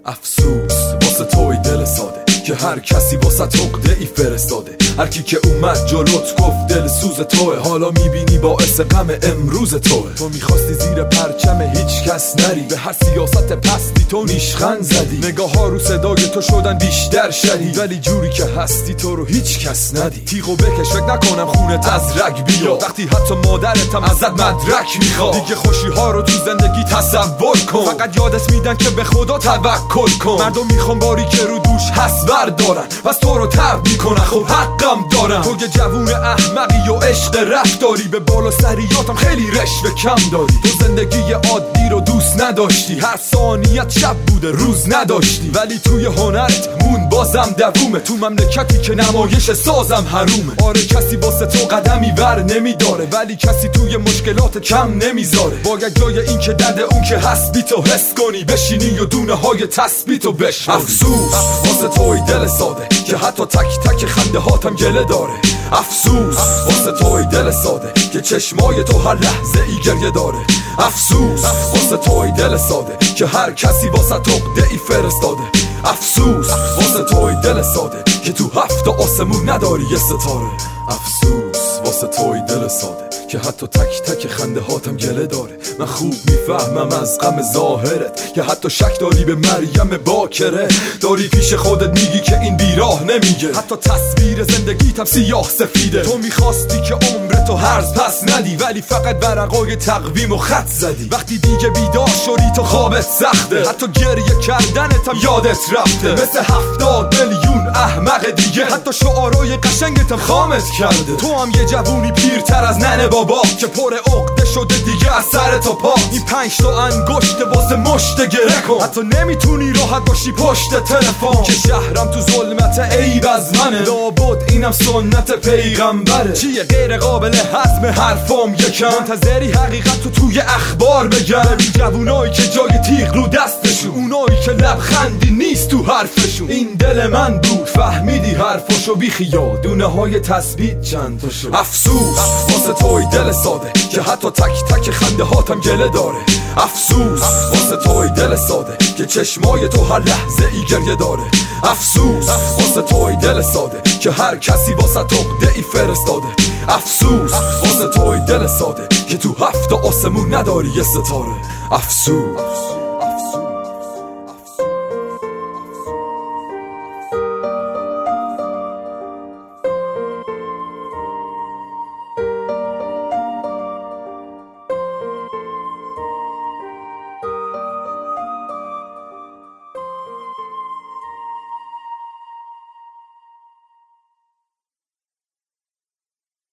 افسوس واسه توی دل ساده که هر کسی واسه عقده ای فرستاده. هر کی که اومد جلوت گفت دل سوز توه، حالا میبینی باعث غم امروز توه. تو میخواستی زیر پرچم هیچ کس نری، به هر سیاست پستی تو نیشخند زدی. نگاه ها رو صدای تو شدن بیشتر شدید، ولی جوری که هستی تو رو هیچ کس ندید. تیغو بکش فکر نکنم خونت از رگ بیاد، وقتی حتی مادرتم ازت مدرک میخواد. دیگه خوشی ها رو تو زندگی تصور کن، فقط یادت میدن که به خدا توکل کن. مردم میخوان باری که رو دوش هست بردارن، پس تو رو ترد میکنن، خب حقم دارم. تو یه جوون احمقی و عشق رفتاری، به بالا سریاتم خیلی رشوه کم داری. تو زندگی عادی رو دوست نداشتی، هر ثانیت شب بوده روز نداشتی، ولی توی هنرت مون بازم دوومه. تو مملکتی که نمایش سازم حرومه. آره کسی واسه تو قدمی ور نمیداره، ولی کسی توی مشکلات کم نمیذاره. باید جای این که درد اون که هست بی تو حس کنی، بشینی و دونه های تثبیتو بشنوی. افسوس واسه توی دل ساده که حتی تک تک خنده هاتم گله داره. افسوس واسه توی دل ساده که چشمای تو هر لحظه ای گریه داره. افسوس واسه توی دل ساده که هر کسی واسه عقده ای فرستاده. افسوس واسه توی دل ساده که تو هفت آسمون نداری یه ستاره. افسوس واسه توی دل ساده که حتی تک تک خنده هاتم گله داره. من خوب میفهمم از غم ظاهرت که حتی شک داری به مریم باکره. داری پیش خودت میگی که این بیراه نمیگه، حتی تصویر زندگیتم سیاه سفیده. تو میخواستی که عمرتو هرز پس ندی، ولی فقط ورقای تقویم و خط زدی. وقتی دیگه بیدار شدی تو خوابت سخته، حتی گریه کردنتم یادت رفته. مثل 70 میلیون احمق دیگه، حتی شعارای قشنگتم خامت کرده. تو هم یه جوونی پیرتر از ننه بابا که پر عقده شده دیگه از سر تا پا. این 5 تا انگشت واسه مشت گره کن، حتی نمیتونی راحت باشی پشت تلفن. که شهرم تو ظلمت عیب از منه، لابد اینم سنت پیغمبره. چیه غیر قابل هضم حرفام یکم، منتظری حقیقت تو توی اخبار بگم. این جوونایی که جای تیغ رو دستشون، اونایی که لبخندی نیست تو حرفشون. این دل من بود فهمیدی حرفشو، بی خیال دونه های تثبیت چند تا شد. افسوس واسه توی دل ساده که حتی تک تک خنده هاتم گله داره. افسوس واسه توی دل ساده که چشمای تو هر لحظه ای گریه داره. افسوس واسه توی دل ساده که هر کسی واسه عقده ای فرستاده. افسوس واسه توی دل ساده که تو هفت آسمون نداری یه ستاره. افسوس.